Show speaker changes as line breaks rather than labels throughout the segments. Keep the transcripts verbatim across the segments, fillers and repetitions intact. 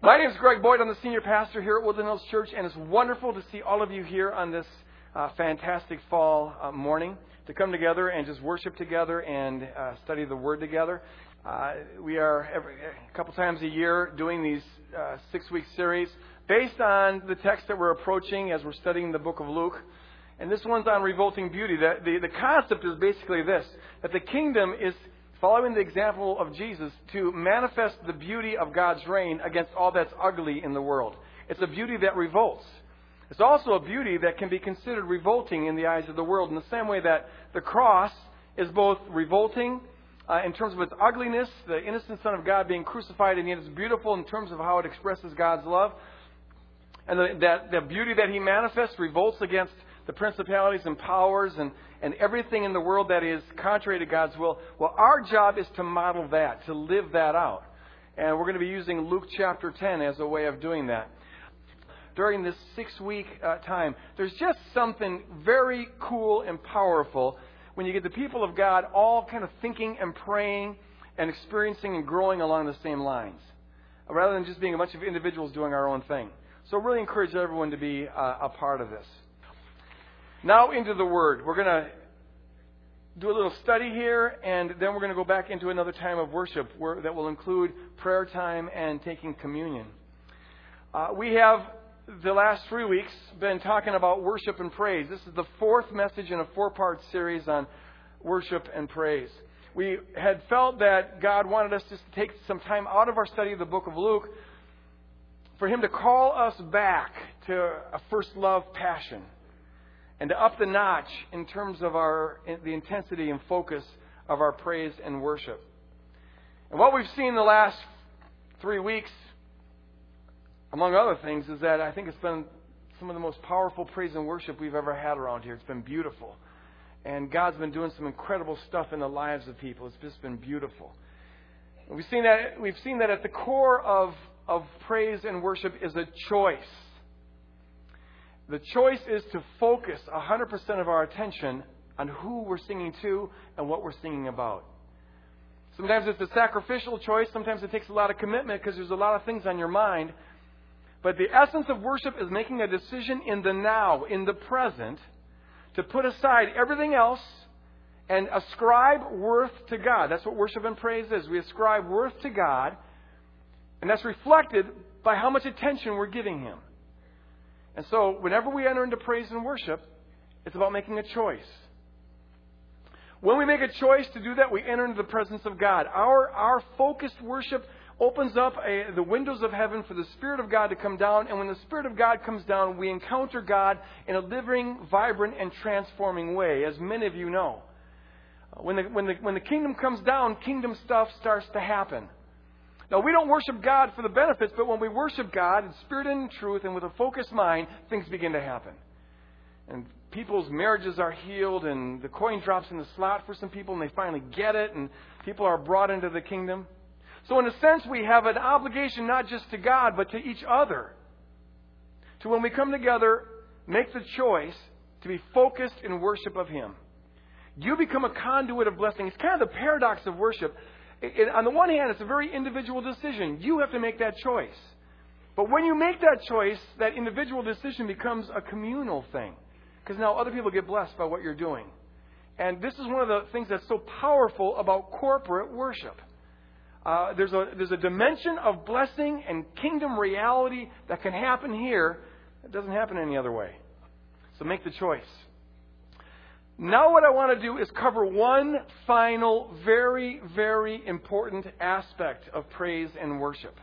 My name is Greg Boyd. I'm the senior pastor here at Woodland Hills Church, and it's wonderful to see all of you here on this uh, fantastic fall uh, morning to come together and just worship together and uh, study the Word together. Uh, we are every, a couple times a year doing these uh, six-week series based on the text that we're approaching as we're studying the book of Luke. And this one's on revolting beauty. The, the, the concept is basically this, that the kingdom is following the example of Jesus to manifest the beauty of God's reign against all that's ugly in the world. It's a beauty that revolts. It's also a beauty that can be considered revolting in the eyes of the world in the same way that the cross is both revolting uh, in terms of its ugliness, the innocent Son of God being crucified, and yet it's beautiful in terms of how it expresses God's love. And the, that the beauty that He manifests revolts against the principalities and powers and, and everything in the world that is contrary to God's will. Well, our job is to model that, to live that out. And we're going to be using Luke chapter ten as a way of doing that. During this six-week uh, time, there's just something very cool and powerful when you get the people of God all kind of thinking and praying and experiencing and growing along the same lines, rather than just being a bunch of individuals doing our own thing. So I really encourage everyone to be uh, a part of this. Now into the Word. We're going to do a little study here, and then we're going to go back into another time of worship where, that will include prayer time and taking communion. Uh, we have, the last three weeks, been talking about worship and praise. This is the fourth message in a four-part series on worship and praise. We had felt that God wanted us just to take some time out of our study of the book of Luke for Him to call us back to a first love passion, and to up the notch in terms of our the intensity and focus of our praise and worship. And what we've seen the last three weeks, among other things, is that I think it's been some of the most powerful praise and worship we've ever had around here. It's been beautiful. And God's been doing some incredible stuff in the lives of people. It's just been beautiful. And we've seen that we've seen that at the core of, of praise and worship is a choice. The choice is to focus one hundred percent of our attention on who we're singing to and what we're singing about. Sometimes it's a sacrificial choice. Sometimes it takes a lot of commitment because there's a lot of things on your mind. But the essence of worship is making a decision in the now, in the present, to put aside everything else and ascribe worth to God. That's what worship and praise is. We ascribe worth to God, and that's reflected by how much attention we're giving Him. And so, whenever we enter into praise and worship, it's about making a choice. When we make a choice to do that, we enter into the presence of God. Our our focused worship opens up a, the windows of heaven for the Spirit of God to come down. And when the Spirit of God comes down, we encounter God in a living, vibrant, and transforming way, as many of you know. When the, when the, when the kingdom comes down, kingdom stuff starts to happen. Now, we don't worship God for the benefits, but when we worship God in spirit and in truth and with a focused mind, things begin to happen. And people's marriages are healed, and the coin drops in the slot for some people, and they finally get it, and people are brought into the kingdom. So in a sense, we have an obligation not just to God, but to each other. To when we come together, make the choice to be focused in worship of Him. You become a conduit of blessing. It's kind of the paradox of worship. It, on the one hand, it's a very individual decision. You have to make that choice. But when you make that choice, that individual decision becomes a communal thing. Because now other people get blessed by what you're doing. And this is one of the things that's so powerful about corporate worship. Uh, there's a there's a dimension of blessing and kingdom reality that can happen here that doesn't happen any other way. So make the choice. Now what I want to do is cover one final, very, very important aspect of praise and worship.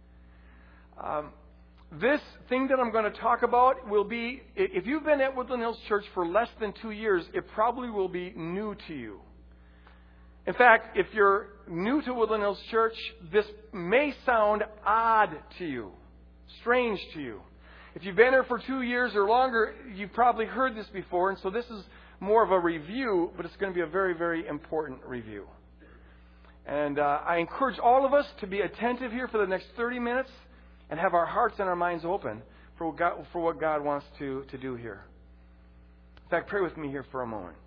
Um, this thing that I'm going to talk about will be, if you've been at Woodland Hills Church for less than two years, it probably will be new to you. In fact, if you're new to Woodland Hills Church, this may sound odd to you, strange to you. If you've been here for two years or longer, you've probably heard this before, and so this is more of a review, but it's going to be a very, very important review. And uh, I encourage all of us to be attentive here for the next thirty minutes and have our hearts and our minds open for what God, for what God wants to, to do here. In fact, pray with me here for a moment.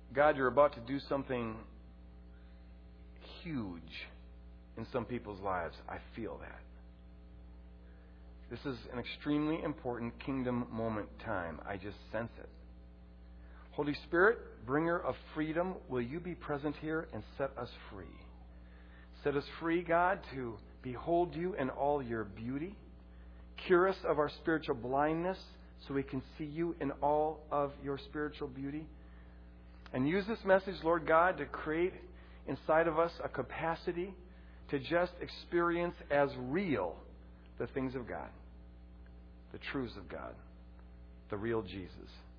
God, you're about to do something huge in some people's lives. I feel that. This is an extremely important kingdom moment time. I just sense it. Holy Spirit, bringer of freedom, will you be present here and set us free? Set us free, God, to behold you in all your beauty. Cure us of our spiritual blindness so we can see you in all of your spiritual beauty. And use this message, Lord God, to create inside of us a capacity to just experience as real the things of God, the truths of God, the real Jesus.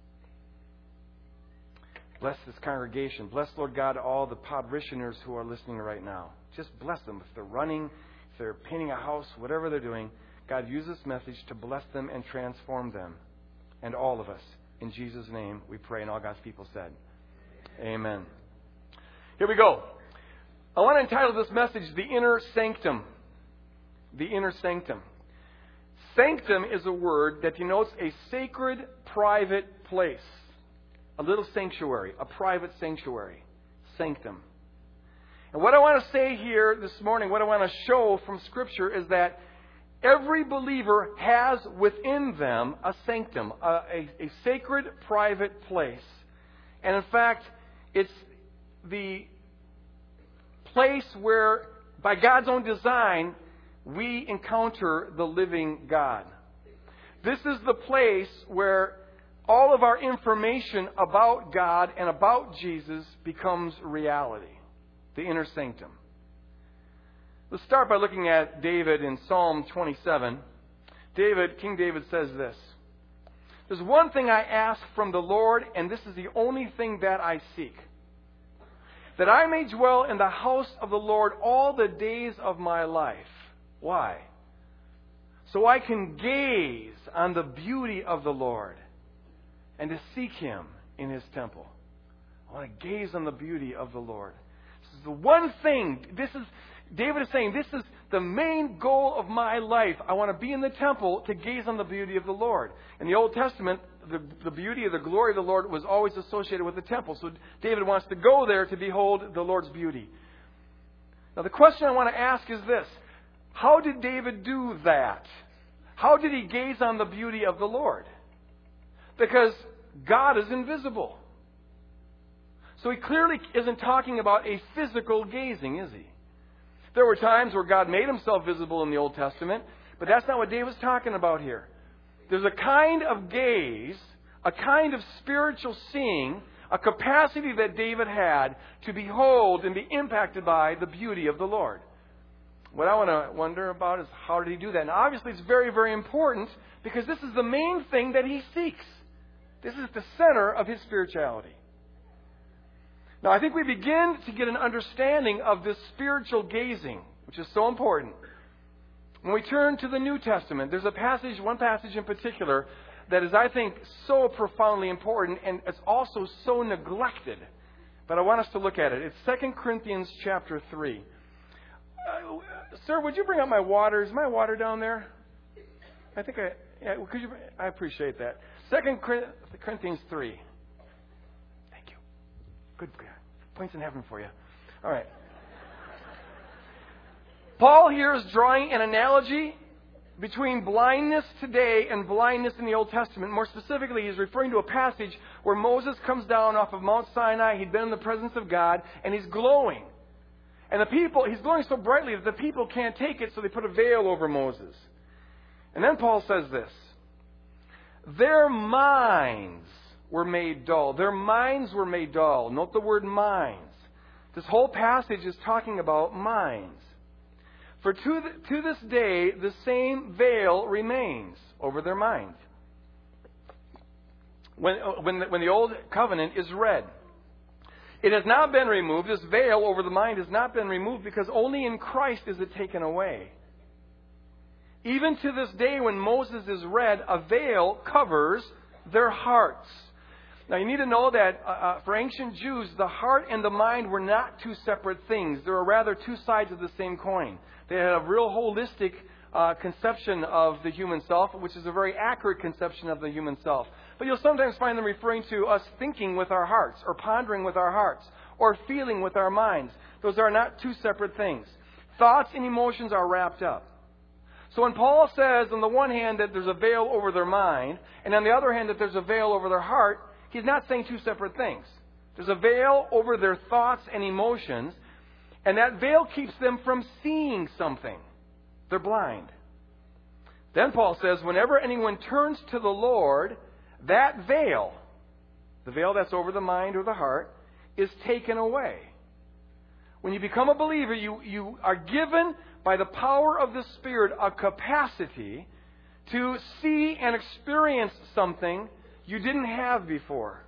Bless this congregation. Bless, Lord God, all the parishioners who are listening right now. Just bless them. If they're running, if they're painting a house, whatever they're doing, God, use this message to bless them and transform them. And all of us. In Jesus' name we pray. And all God's people said, amen. Here we go. I want to entitle this message, The Inner Sanctum. The Inner Sanctum. Sanctum is a word that denotes a sacred, private place. A little sanctuary. A private sanctuary. Sanctum. And what I want to say here this morning, what I want to show from Scripture is that every believer has within them a sanctum, a, a, a sacred, private place. And in fact, it's the place where, by God's own design, we encounter the living God. This is the place where all of our information about God and about Jesus becomes reality. The inner sanctum. Let's start by looking at David in Psalm twenty-seven. David, King David says this. There's one thing I ask from the Lord, and this is the only thing that I seek. That I may dwell in the house of the Lord all the days of my life. Why? So I can gaze on the beauty of the Lord and to seek Him in His temple. I want to gaze on the beauty of the Lord. This is the one thing, this is, David is saying, this is the main goal of my life. I want to be in the temple to gaze on the beauty of the Lord. In the Old Testament, the, the beauty of the glory of the Lord was always associated with the temple. So David wants to go there to behold the Lord's beauty. Now the question I want to ask is this. How did David do that? How did he gaze on the beauty of the Lord? Because God is invisible. So he clearly isn't talking about a physical gazing, is he? There were times where God made Himself visible in the Old Testament, but that's not what David's talking about here. There's a kind of gaze, a kind of spiritual seeing, a capacity that David had to behold and be impacted by the beauty of the Lord. What I want to wonder about is how did he do that? And obviously it's very, very important because this is the main thing that he seeks. This is the center of his spirituality. Now, I think we begin to get an understanding of this spiritual gazing, which is so important. When we turn to the New Testament, there's a passage, one passage in particular, that is, I think, so profoundly important, and it's also so neglected. But I want us to look at it. It's Second Corinthians chapter three. Uh, sir, would you bring up my water? Is my water down there? I think I... Yeah, could you? I appreciate that. Second Corinthians three. Good points in heaven for you. All right. Paul here is drawing an analogy between blindness today and blindness in the Old Testament. More specifically, he's referring to a passage where Moses comes down off of Mount Sinai. He'd been in the presence of God, and he's glowing. And the people, he's glowing so brightly that the people can't take it, so they put a veil over Moses. And then Paul says this. Their minds were made dull. Their minds were made dull. Note the word minds. This whole passage is talking about minds. For to, the, to this day, the same veil remains over their minds. When, when, the, when the old covenant is read, it has not been removed. This veil over the mind has not been removed because only in Christ is it taken away. Even to this day, when Moses is read, a veil covers their hearts. Now, you need to know that uh, for ancient Jews, the heart and the mind were not two separate things. They were rather two sides of the same coin. They had a real holistic uh, conception of the human self, which is a very accurate conception of the human self. But you'll sometimes find them referring to us thinking with our hearts, or pondering with our hearts, or feeling with our minds. Those are not two separate things. Thoughts and emotions are wrapped up. So when Paul says, on the one hand, that there's a veil over their mind, and on the other hand, that there's a veil over their heart, he's not saying two separate things. There's a veil over their thoughts and emotions, and that veil keeps them from seeing something. They're blind. Then Paul says, whenever anyone turns to the Lord, that veil, the veil that's over the mind or the heart, is taken away. When you become a believer, you, you are given, by the power of the Spirit, a capacity to see and experience something you didn't have before.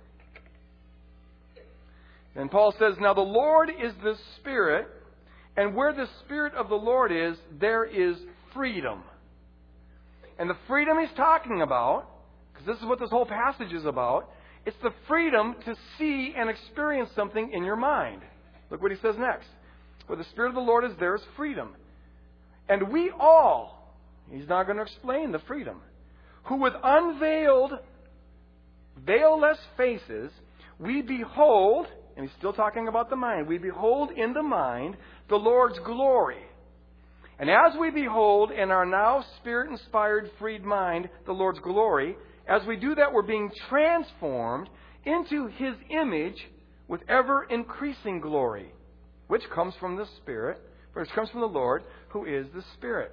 And Paul says, now the Lord is the Spirit, and where the Spirit of the Lord is, there is freedom. And the freedom he's talking about, because this is what this whole passage is about, it's the freedom to see and experience something in your mind. Look what he says next. Where the Spirit of the Lord is, there is freedom. And we all, he's not going to explain the freedom, who with unveiled, veilless faces, we behold, and he's still talking about the mind, we behold in the mind the Lord's glory. And as we behold in our now Spirit-inspired, freed mind the Lord's glory, as we do that, we're being transformed into His image with ever-increasing glory, which comes from the Spirit, which comes from the Lord, who is the Spirit.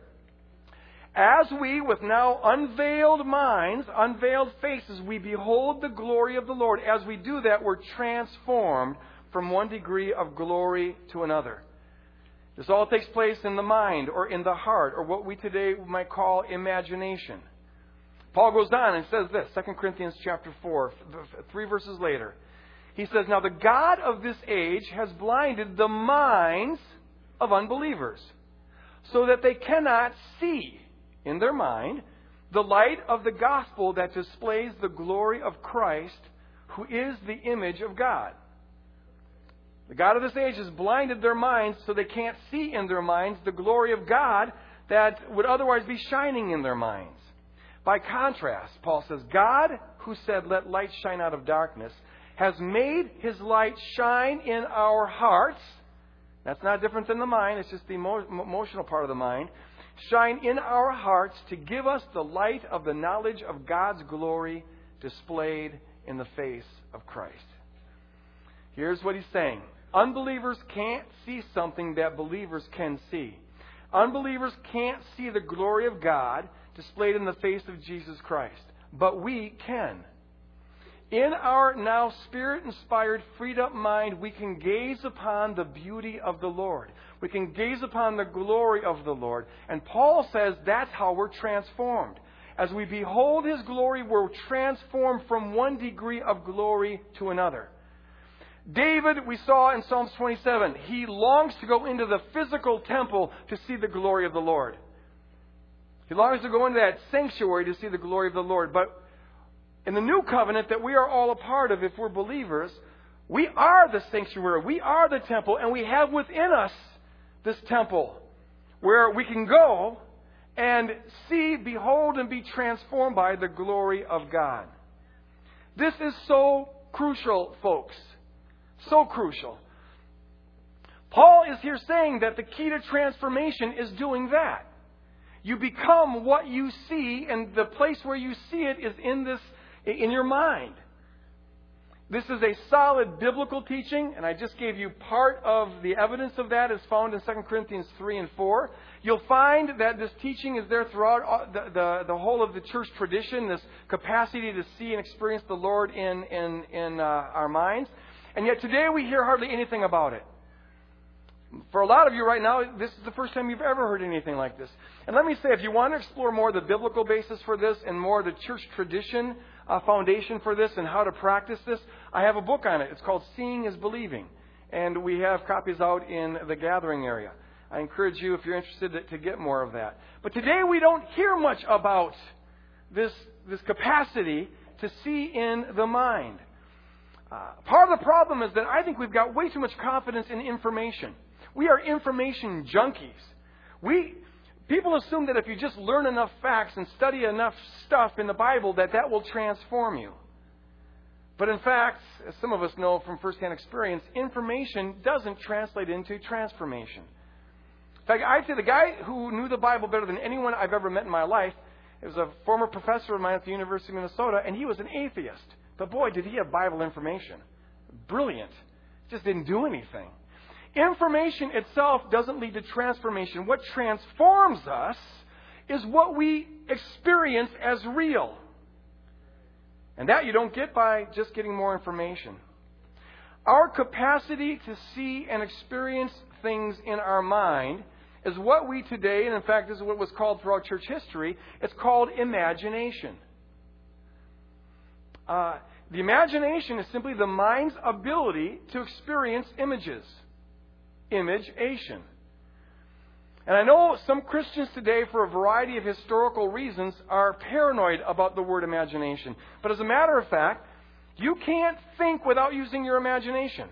As we, with now unveiled minds, unveiled faces, we behold the glory of the Lord. As we do that, we're transformed from one degree of glory to another. This all takes place in the mind, or in the heart, or what we today might call imagination. Paul goes on and says this, Second Corinthians chapter four, three verses later. He says, now the God of this age has blinded the minds of unbelievers, so that they cannot see in their mind the light of the gospel that displays the glory of Christ, who is the image of God. The God of this age has blinded their minds so they can't see in their minds the glory of God that would otherwise be shining in their minds. By contrast, Paul says, God, who said, let light shine out of darkness, has made His light shine in our hearts. That's not different than the mind. It's just the emo- emotional part of the mind. Shine in our hearts to give us the light of the knowledge of God's glory displayed in the face of Christ. Here's what he's saying. Unbelievers can't see something that believers can see. Unbelievers can't see the glory of God displayed in the face of Jesus Christ. But we can. In our now Spirit-inspired, freed-up mind, we can gaze upon the beauty of the Lord. We can gaze upon the glory of the Lord. And Paul says that's how we're transformed. As we behold His glory, we're transformed from one degree of glory to another. David, we saw in Psalms twenty-seven, he longs to go into the physical temple to see the glory of the Lord. He longs to go into that sanctuary to see the glory of the Lord. But in the new covenant that we are all a part of, if we're believers, we are the sanctuary. We are the temple. And we have within us this temple where we can go and see, behold, and be transformed by the glory of God. This is so crucial, folks. So crucial. Paul is here saying that the key to transformation is doing that. You become what you see, and the place where you see it is in this, in your mind. This is a solid biblical teaching, and I just gave you part of the evidence of that is found in Second Corinthians three and four. You'll find that this teaching is there throughout the, the, the whole of the church tradition, this capacity to see and experience the Lord in, in, in uh, our minds. And yet today we hear hardly anything about it. For a lot of you right now, this is the first time you've ever heard anything like this. And let me say, if you want to explore more the biblical basis for this and more the church tradition uh, foundation for this and how to practice this, I have a book on it. It's called Seeing is Believing. And we have copies out in the gathering area. I encourage you, if you're interested, to, to get more of that. But today we don't hear much about this, this capacity to see in the mind. Uh, part of the problem is that I think we've got way too much confidence in information. We are information junkies. We people assume that if you just learn enough facts and study enough stuff in the Bible, that that will transform you. But in fact, as some of us know from firsthand experience, information doesn't translate into transformation. In fact, I'd say the guy who knew the Bible better than anyone I've ever met in my life, it was a former professor of mine at the University of Minnesota, and he was an atheist. But boy, did he have Bible information. Brilliant. Just didn't do anything. Information itself doesn't lead to transformation. What transforms us is what we experience as real. And that you don't get by just getting more information. Our capacity to see and experience things in our mind is what we today, and in fact this is what was called throughout church history, it's called imagination. Uh, the imagination is simply the mind's ability to experience images. Imageation. And I know some Christians today, for a variety of historical reasons, are paranoid about the word imagination. But as a matter of fact, you can't think without using your imagination.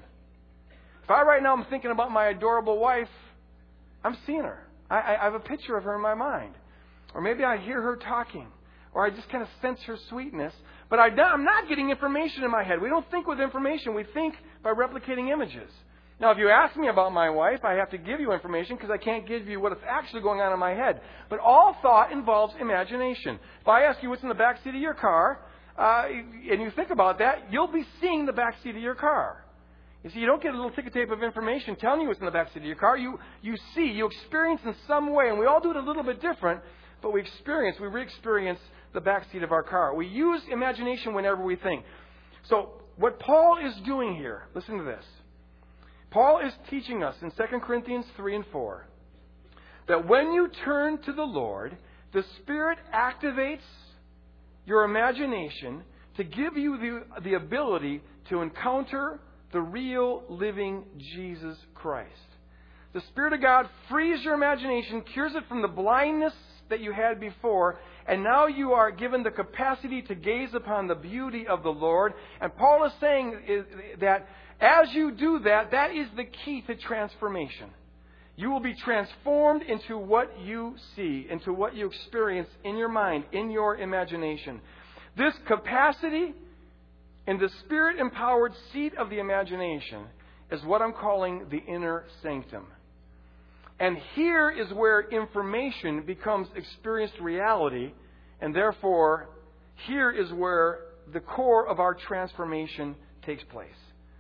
If I right now am thinking about my adorable wife, I'm seeing her. I, I have a picture of her in my mind. Or maybe I hear her talking. Or I just kind of sense her sweetness. But I, I'm not getting information in my head. We don't think with information. We think by replicating images. Now, if you ask me about my wife, I have to give you information because I can't give you what is actually going on in my head. But all thought involves imagination. If I ask you what's in the back seat of your car, uh, and you think about that, you'll be seeing the back seat of your car. You see, you don't get a little ticker tape of information telling you what's in the back seat of your car. You, you see, you experience in some way, and we all do it a little bit different, but we experience, we re-experience the back seat of our car. We use imagination whenever we think. So, what Paul is doing here, listen to this. Paul is teaching us in Second Corinthians three and four that when you turn to the Lord, the Spirit activates your imagination to give you the, the ability to encounter the real living Jesus Christ. The Spirit of God frees your imagination, cures it from the blindness that you had before, and now you are given the capacity to gaze upon the beauty of the Lord. And Paul is saying is that as you do that, that is the key to transformation. You will be transformed into what you see, into what you experience in your mind, in your imagination. This capacity in the Spirit-empowered seat of the imagination is what I'm calling the inner sanctum. And here is where information becomes experienced reality, and therefore, here is where the core of our transformation takes place.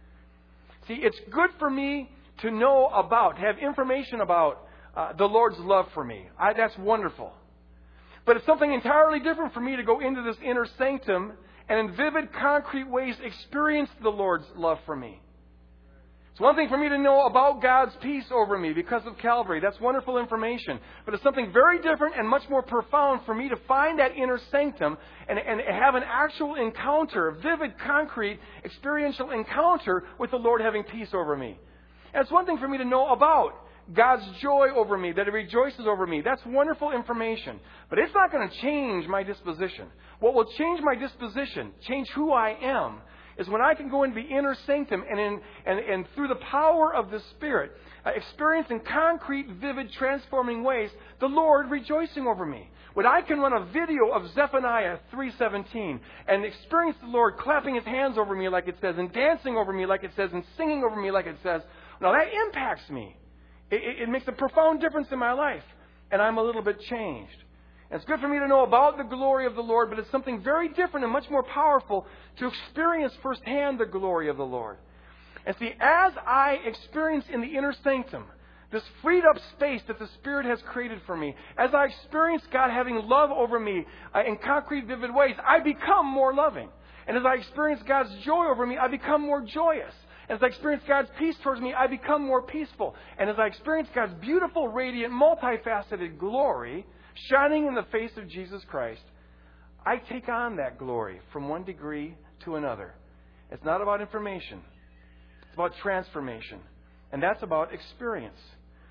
See, it's good for me to know about, to have information about uh, the Lord's love for me. I, that's wonderful. But it's something entirely different for me to go into this inner sanctum and in vivid, concrete ways experience the Lord's love for me. It's one thing for me to know about God's peace over me because of Calvary. That's wonderful information. But it's something very different and much more profound for me to find that inner sanctum and, and have an actual encounter, a vivid, concrete, experiential encounter with the Lord having peace over me. And it's one thing for me to know about God's joy over me, that He rejoices over me. That's wonderful information. But it's not going to change my disposition. What will change my disposition, change who I am, is when I can go into the inner sanctum and, in, and, and through the power of the Spirit, uh, experience in concrete, vivid, transforming ways the Lord rejoicing over me. When I can run a video of Zephaniah three seventeen and experience the Lord clapping His hands over me like it says, and dancing over me like it says, and singing over me like it says, now that impacts me. It, it, it makes a profound difference in my life, and I'm a little bit changed. And it's good for me to know about the glory of the Lord, but it's something very different and much more powerful to experience firsthand the glory of the Lord. And see, as I experience in the inner sanctum this freed up space that the Spirit has created for me, as I experience God having love over me uh, in concrete, vivid ways, I become more loving. And as I experience God's joy over me, I become more joyous. As I experience God's peace towards me, I become more peaceful. And as I experience God's beautiful, radiant, multifaceted glory shining in the face of Jesus Christ, I take on that glory from one degree to another. It's not about information. It's about transformation. And that's about experience.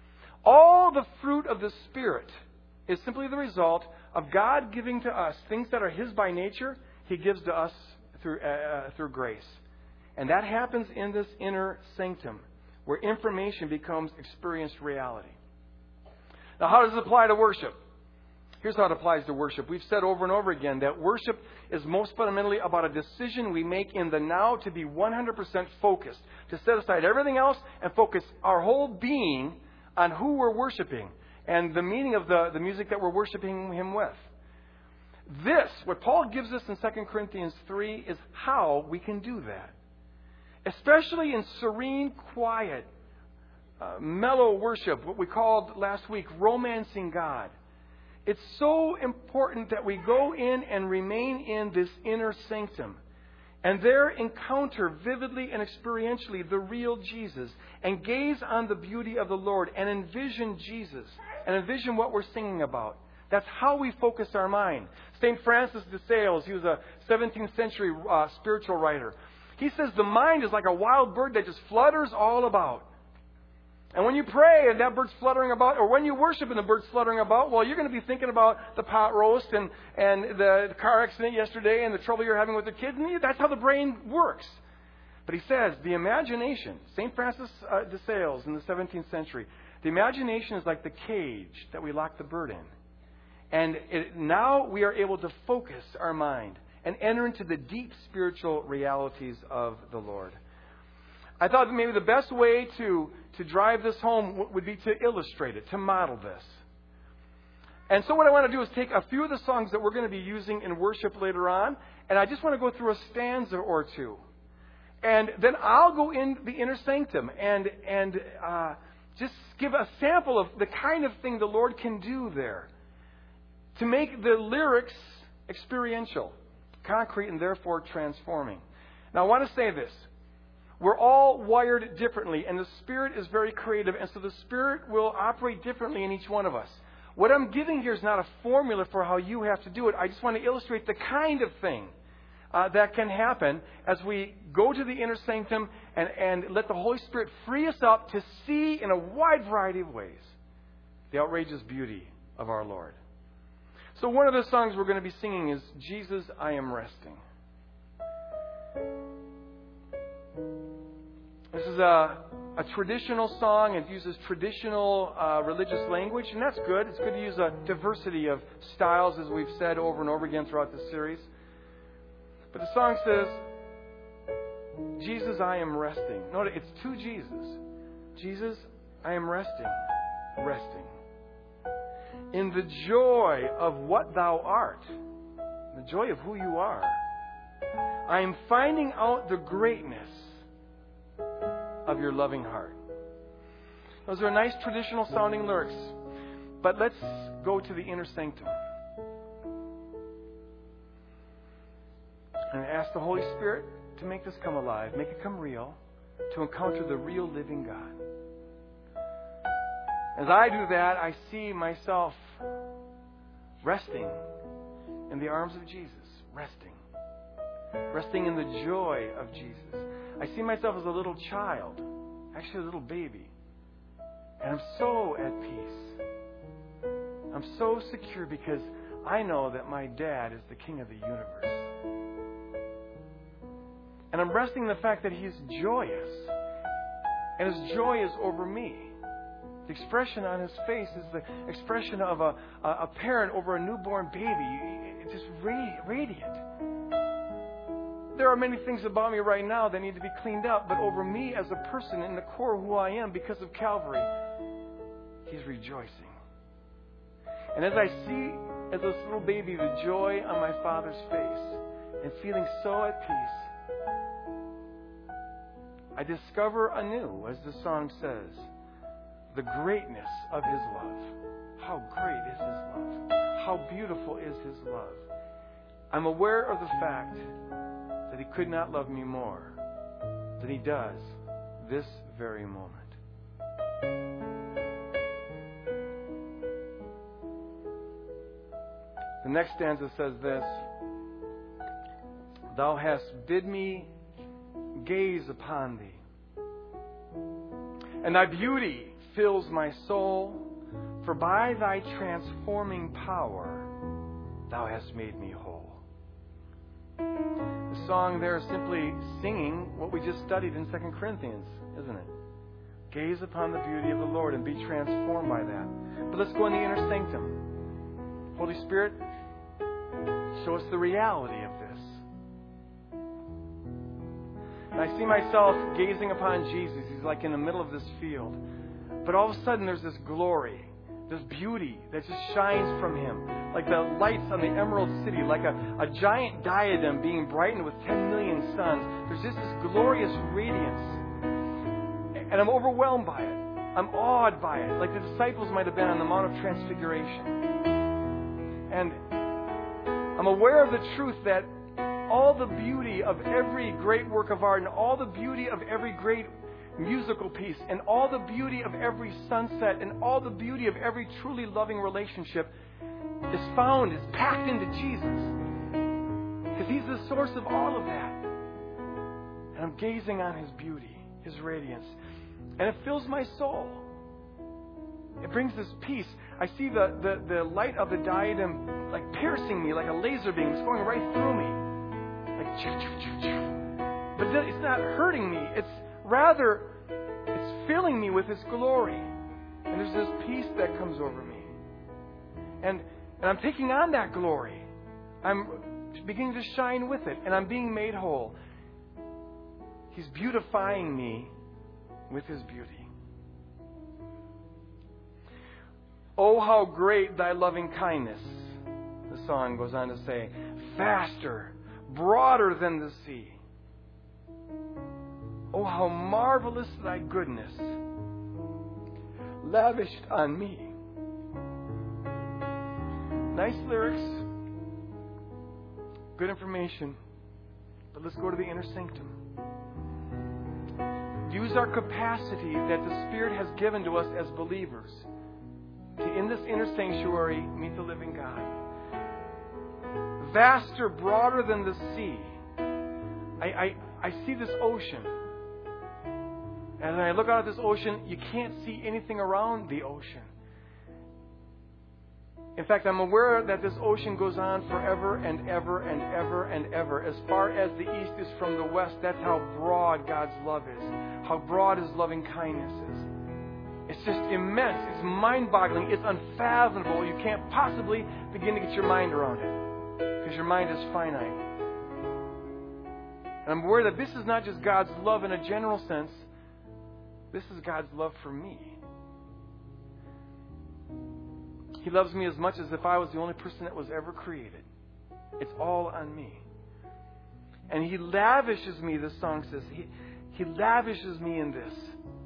All the fruit of the Spirit is simply the result of God giving to us things that are His by nature. He gives to us through, uh, through grace. And that happens in this inner sanctum, where information becomes experienced reality. Now, how does it apply to worship? Here's how it applies to worship. We've said over and over again that worship is most fundamentally about a decision we make in the now to be one hundred percent focused, to set aside everything else and focus our whole being on who we're worshiping and the meaning of the, the music that we're worshiping Him with. This, what Paul gives us in Second Corinthians three, is how we can do that. Especially in serene, quiet, uh, mellow worship, what we called last week romancing God. It's so important that we go in and remain in this inner sanctum and there encounter vividly and experientially the real Jesus and gaze on the beauty of the Lord and envision Jesus and envision what we're singing about. That's how we focus our mind. Saint Francis de Sales, he was a seventeenth century uh, spiritual writer. He says the mind is like a wild bird that just flutters all about. And when you pray and that bird's fluttering about, or when you worship and the bird's fluttering about, well, you're going to be thinking about the pot roast and, and the car accident yesterday and the trouble you're having with the kids. And that's how the brain works. But he says the imagination, Saint Francis uh, de Sales in the seventeenth century, the imagination is like the cage that we lock the bird in. And it, now we are able to focus our mind and enter into the deep spiritual realities of the Lord. I thought that maybe the best way to, to drive this home would be to illustrate it, to model this. And so what I want to do is take a few of the songs that we're going to be using in worship later on, and I just want to go through a stanza or two. And then I'll go in the inner sanctum and, and uh, just give a sample of the kind of thing the Lord can do there to make the lyrics experiential, concrete, and therefore transforming. Now I want to say this. We're all wired differently, and the Spirit is very creative, and so the Spirit will operate differently in each one of us. What I'm giving here is not a formula for how you have to do it. I just want to illustrate the kind of thing uh, that can happen as we go to the inner sanctum and, and let the Holy Spirit free us up to see in a wide variety of ways the outrageous beauty of our Lord. So one of the songs we're going to be singing is Jesus, I Am Resting. This is a, a traditional song. It uses traditional uh, religious language, and that's good. It's good to use a diversity of styles, as we've said over and over again throughout this series. But the song says, Jesus, I am resting. Notice, it's to Jesus. Jesus, I am resting, resting. In the joy of what thou art, the joy of who you are, I am finding out the greatness of your loving heart. Those are nice traditional sounding lyrics. But let's go to the inner sanctum and ask the Holy Spirit to make this come alive, make it come real, to encounter the real living God. As I do that, I see myself resting in the arms of Jesus, resting. Resting in the joy of Jesus. I see myself as a little child, actually a little baby. And I'm so at peace. I'm so secure because I know that my dad is the King of the universe. And I'm resting in the fact that He's joyous. And His joy is over me. The expression on His face is the expression of a, a parent over a newborn baby. It's just radiant. There are many things about me right now that need to be cleaned up, but over me as a person in the core of who I am because of Calvary, He's rejoicing. And as I see, as this little baby, the joy on my Father's face and feeling so at peace, I discover anew, as the song says, the greatness of His love. How great is His love? How beautiful is His love? I'm aware of the fact that He could not love me more than He does this very moment. The next stanza says this: Thou hast bid me gaze upon Thee, and Thy beauty fills my soul, for by Thy transforming power Thou hast made me whole. The song there is simply singing what we just studied in Second Corinthians, isn't it? Gaze upon the beauty of the Lord and be transformed by that. But let's go in the inner sanctum. Holy Spirit, show us the reality of this. And I see myself gazing upon Jesus. He's like in the middle of this field. But all of a sudden there's this glory, this beauty that just shines from Him. Like the lights on the Emerald City, like a, a giant diadem being brightened with ten million suns. There's just this glorious radiance. And I'm overwhelmed by it. I'm awed by it, like the disciples might have been on the Mount of Transfiguration. And I'm aware of the truth that all the beauty of every great work of art and all the beauty of every great musical piece and all the beauty of every sunset and all the beauty of every truly loving relationship is found, is packed into Jesus. Because He's the source of all of that. And I'm gazing on His beauty, His radiance. And it fills my soul. It brings this peace. I see the, the, the light of the diadem like piercing me like a laser beam. It's going right through me. Like choo, choo, choo, choo. But it's not hurting me. It's rather, it's filling me with His glory. And there's this peace that comes over me. And, and I'm taking on that glory. I'm beginning to shine with it. And I'm being made whole. He's beautifying me with His beauty. Oh, how great thy loving kindness, the song goes on to say, vaster, broader than the sea. Oh, how marvelous thy goodness, lavished on me. Nice lyrics, good information, but let's go to the inner sanctum. Use our capacity that the Spirit has given to us as believers to, in this inner sanctuary, meet the living God. Vaster, broader than the sea. I, I, I see this ocean. And when I look out at this ocean, you can't see anything around the ocean. In fact, I'm aware that this ocean goes on forever and ever and ever and ever. As far as the east is from the west, that's how broad God's love is. How broad His loving kindness is. It's just immense. It's mind-boggling. It's unfathomable. You can't possibly begin to get your mind around it because your mind is finite. And I'm aware that this is not just God's love in a general sense. This is God's love for me. He loves me as much as if I was the only person that was ever created. It's all on me. And He lavishes me, this song says. He, he lavishes me in this.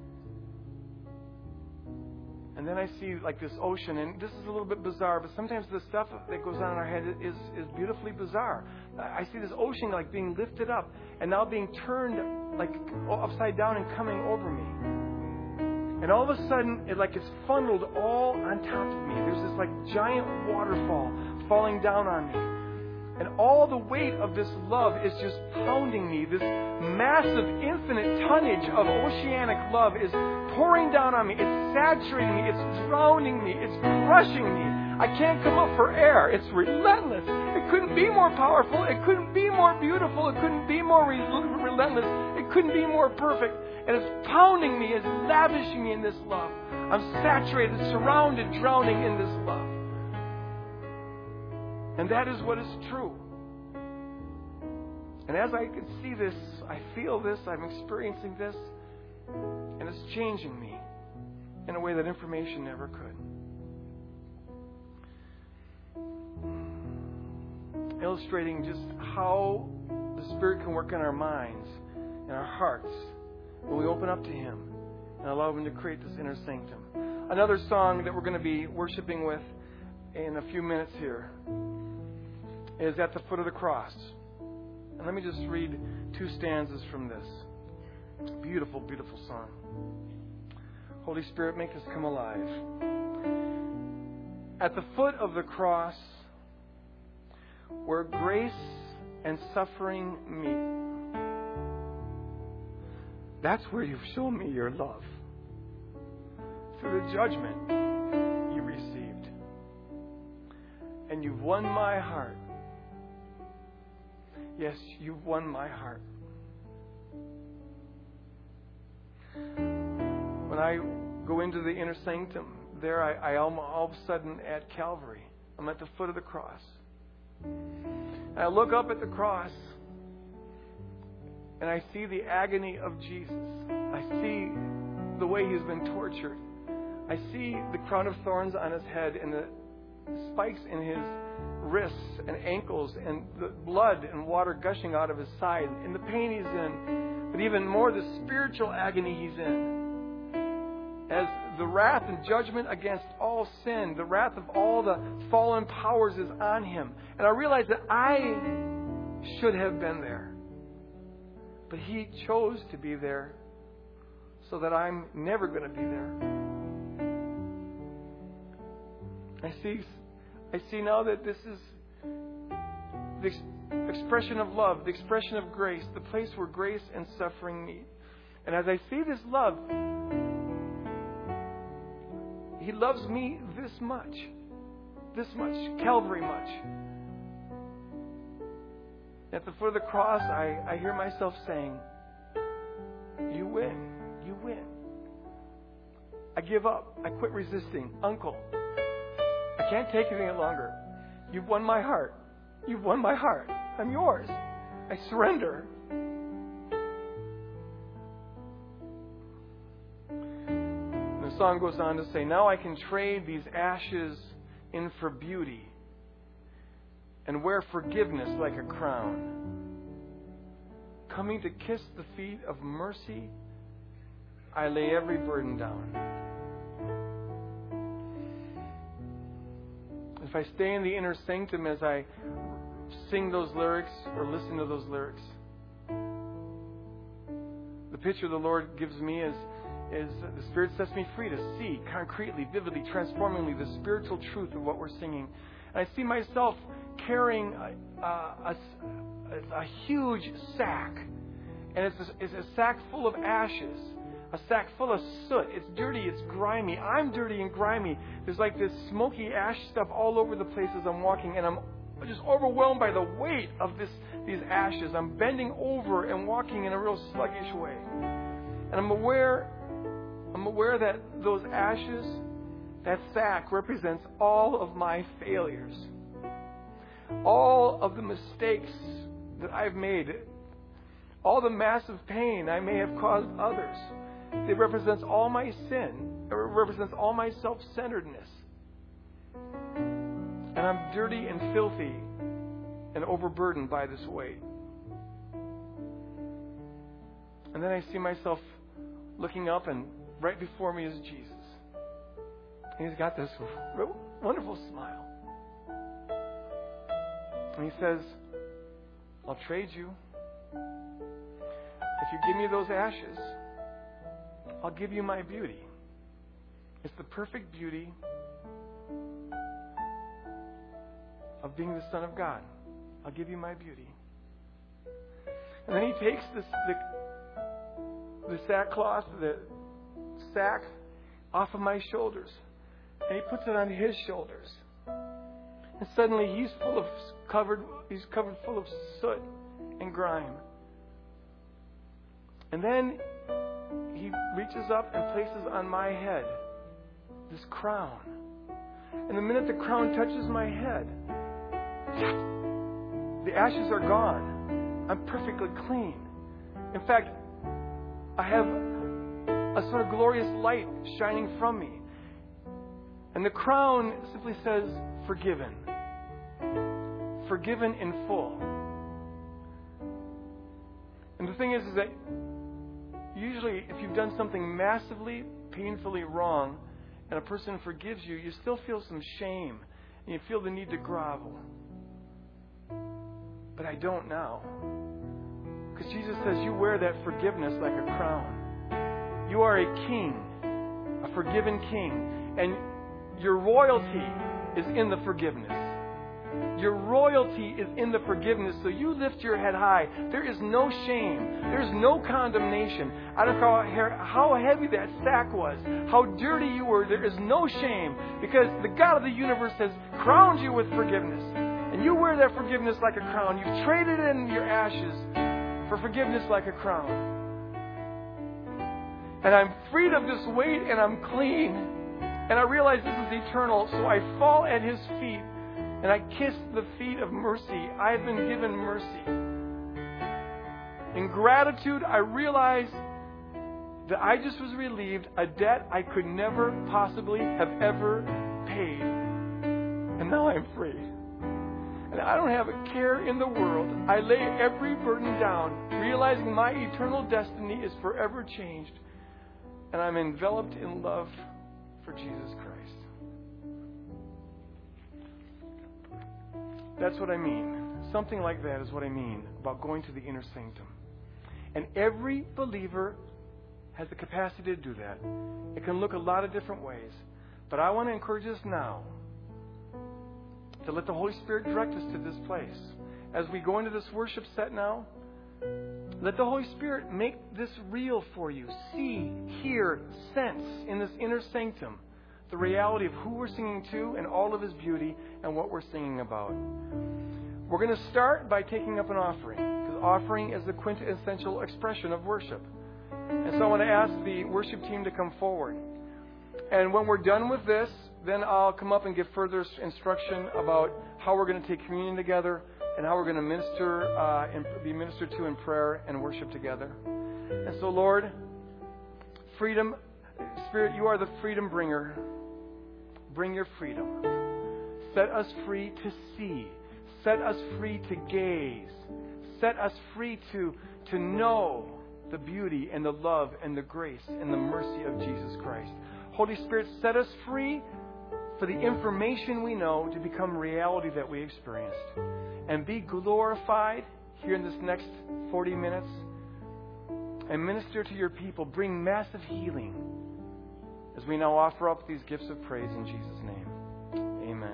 And then I see like this ocean, and this is a little bit bizarre, but sometimes the stuff that goes on in our head is, is beautifully bizarre. I see this ocean like being lifted up and now being turned like upside down and coming over me. And all of a sudden, it like it's funneled all on top of me. There's this like giant waterfall falling down on me. And all the weight of this love is just pounding me. This massive, infinite tonnage of oceanic love is pouring down on me. It's saturating me. It's drowning me. It's crushing me. I can't come up for air. It's relentless. It couldn't be more powerful. It couldn't be more beautiful. It couldn't be more re- relentless. It couldn't be more perfect. And it's pounding me. It's lavishing me in this love. I'm saturated, surrounded, drowning in this love. And that is what is true. And as I can see this, I feel this, I'm experiencing this, and it's changing me in a way that information never could. Illustrating just how the Spirit can work in our minds and our hearts when we open up to Him and allow Him to create this inner sanctum. Another song that we're going to be worshiping with in a few minutes here is At the Foot of the Cross. And let me just read two stanzas from this. Beautiful, beautiful song. Holy Spirit, make this come alive. At the foot of the cross, where grace and suffering meet, that's where you've shown me your love. Through the judgment you received. And you've won my heart. Yes, you've won my heart. When I go into the inner sanctum, there I, I am all of a sudden at Calvary. I'm at the foot of the cross. And I look up at the cross, and I see the agony of Jesus. I see the way He's been tortured. I see the crown of thorns on His head and the spikes in His wrists and ankles and the blood and water gushing out of His side and the pain He's in, but even more the spiritual agony He's in. As the wrath and judgment against all sin, the wrath of all the fallen powers is on Him. And I realize that I should have been there. But He chose to be there so that I'm never going to be there. I see I see now that this is the ex- expression of love, the expression of grace, the place where grace and suffering meet. And as I see this love, He loves me this much, this much, Calvary much. At the foot of the cross, I, I hear myself saying, you win, you win. I give up. I quit resisting. Uncle, I can't take it any longer. You've won my heart. You've won my heart. I'm yours. I surrender. And the song goes on to say, now I can trade these ashes in for beauty and wear forgiveness like a crown. Coming to kiss the feet of mercy, I lay every burden down. If I stay in the inner sanctum as I sing those lyrics or listen to those lyrics, the picture the Lord gives me is, is the Spirit sets me free to see concretely, vividly, transformingly the spiritual truth of what we're singing. And I see myself carrying a, a, a, a huge sack, and it's a, it's a sack full of ashes. A sack full of soot. It's dirty. It's grimy. I'm dirty and grimy. There's like this smoky ash stuff all over the place as I'm walking, and I'm just overwhelmed by the weight of this these ashes. I'm bending over and walking in a real sluggish way. And I'm aware, I'm aware that those ashes, that sack represents all of my failures. All of the mistakes that I've made. All the massive pain I may have caused others. It represents all my sin. It represents all my self-centeredness. And I'm dirty and filthy and overburdened by this weight. And then I see myself looking up, and right before me is Jesus. And He's got this wonderful smile. And He says, I'll trade you. If you give me those ashes, I'll give you my beauty. It's the perfect beauty of being the Son of God. I'll give you my beauty. And then He takes this, the, the sackcloth, the sack off of my shoulders, and He puts it on His shoulders. And suddenly He's full of covered. He's covered full of soot and grime. And then He reaches up and places on my head this crown. And the minute the crown touches my head, the ashes are gone. I'm perfectly clean. In fact, I have a sort of glorious light shining from me. And the crown simply says, forgiven. Forgiven in full. And the thing is, is that usually, if you've done something massively, painfully wrong, and a person forgives you, you still feel some shame, and you feel the need to grovel. But I don't now. Because Jesus says you wear that forgiveness like a crown. You are a king, a forgiven king, and your royalty is in the forgiveness. Your royalty is in the forgiveness, so you lift your head high. There is no shame. There's no condemnation. I don't know how heavy that sack was, how dirty you were. There is no shame, because the God of the universe has crowned you with forgiveness. And you wear that forgiveness like a crown. You've traded in your ashes for forgiveness like a crown. And I'm freed of this weight, and I'm clean. And I realize this is eternal, so I fall at His feet and I kiss the feet of mercy. I have been given mercy. In gratitude, I realize that I just was relieved a debt I could never possibly have ever paid. And now I'm free. And I don't have a care in the world. I lay every burden down, realizing my eternal destiny is forever changed. And I'm enveloped in love for Jesus Christ. That's what I mean. Something like that is what I mean about going to the inner sanctum. And every believer has the capacity to do that. It can look a lot of different ways. But I want to encourage us now to let the Holy Spirit direct us to this place. As we go into this worship set now, let the Holy Spirit make this real for you. See, hear, sense in this inner sanctum the reality of who we're singing to and all of His beauty and what we're singing about. We're going to start by taking up an offering, because offering is the quintessential expression of worship. And so I want to ask the worship team to come forward. And when we're done with this, then I'll come up and give further instruction about how we're going to take communion together and how we're going to minister uh, and be ministered to in prayer and worship together. And so, Lord, freedom, Spirit, you are the freedom bringer. Bring your freedom. Set us free to see. Set us free to gaze. Set us free to, to know the beauty and the love and the grace and the mercy of Jesus Christ. Holy Spirit, set us free for the information we know to become reality that we experienced. And be glorified here in this next forty minutes. And minister to your people. Bring massive healing as we now offer up these gifts of praise in Jesus' name. Amen.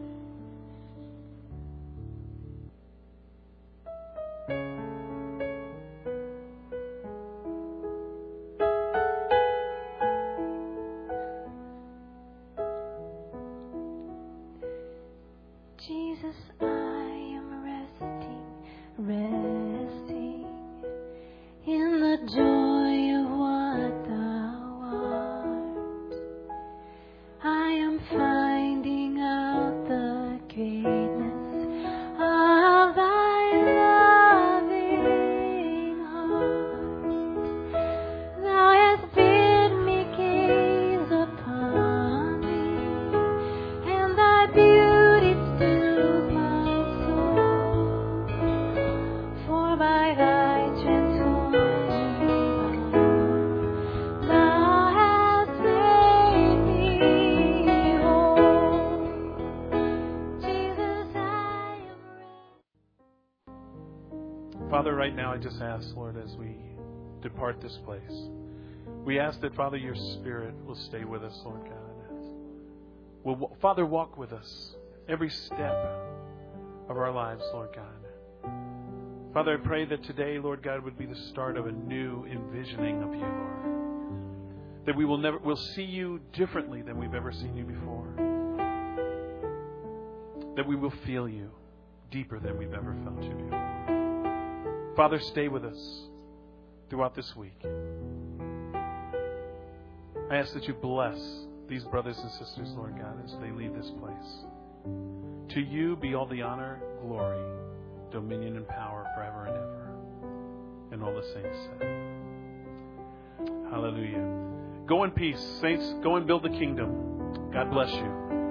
Jesus, I am resting, resting in the joy of what thou art. I am finding out the greatness of thy loving heart. Thou hast bid me gaze upon thee, and thy beauty
Father, right now I just ask, Lord, as we depart this place, we ask that, Father, your Spirit will stay with us, Lord God. Will, Father, walk with us every step of our lives, Lord God. Father, I pray that today, Lord God, would be the start of a new envisioning of you, Lord. That we will never, we'll see you differently than we've ever seen you before. That we will feel you deeper than we've ever felt you before. Father, stay with us throughout this week. I ask that you bless these brothers and sisters, Lord God, as they leave this place. To you be all the honor, glory, dominion, and power forever and ever. And all the saints said. Hallelujah. Go in peace. Saints, go and build the kingdom. God bless you.